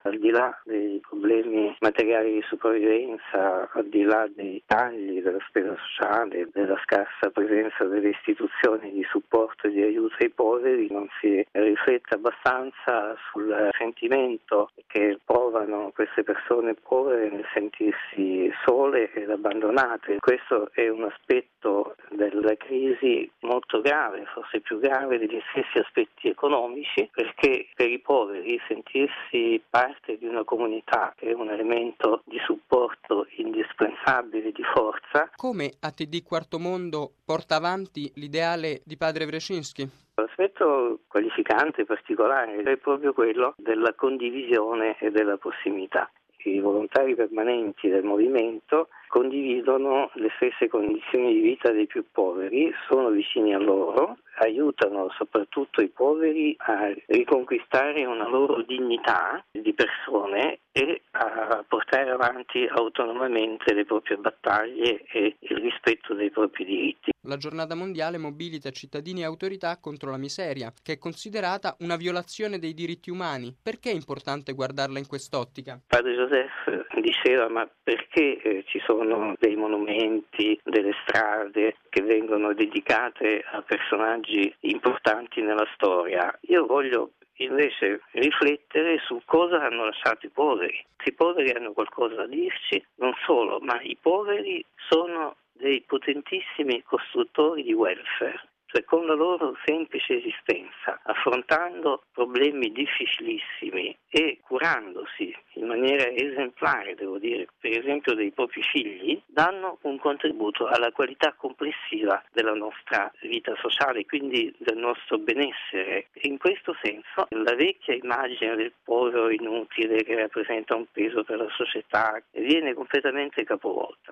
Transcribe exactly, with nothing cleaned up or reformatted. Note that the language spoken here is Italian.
al di là dei problemi materiali di sopravvivenza, al di là dei tagli della spesa sociale, della scarsa presenza delle istituzioni di supporto e di aiuto ai poveri, non si riflette abbastanza sul sentimento che provano queste persone povere nel sentirsi sole ed abbandonate. Questo è un aspetto della crisi molto grave, forse più grave degli stessi aspetti economici, perché per i poveri sentirsi parte di una comunità è un elemento di supporto indispensabile, di forza. Come A T D Quarto Mondo porta avanti l'ideale di padre Wresinski? L'aspetto qualificante particolare è proprio quello della condivisione e della prossimità. I volontari permanenti del movimento condividono le stesse condizioni di vita dei più poveri, sono vicini a loro, aiutano soprattutto i poveri a riconquistare una loro dignità di persone e a portare avanti autonomamente le proprie battaglie e il rispetto dei propri diritti. La giornata mondiale mobilita cittadini e autorità contro la miseria, che è considerata una violazione dei diritti umani. Perché è importante guardarla in quest'ottica? Padre Joseph diceva: ma perché eh, ci sono dei monumenti, delle strade che vengono dedicate a personaggi importanti nella storia? Io voglio invece riflettere su cosa hanno lasciato i poveri. I poveri hanno qualcosa da dirci, non solo, ma i poveri sono dei potentissimi costruttori di welfare, cioè con la loro semplice esistenza, affrontando problemi difficilissimi e curandosi in maniera esemplare, devo dire, per esempio dei propri figli, danno un contributo alla qualità complessiva della nostra vita sociale, quindi del nostro benessere. In questo senso la vecchia immagine del povero inutile che rappresenta un peso per la società viene completamente capovolta.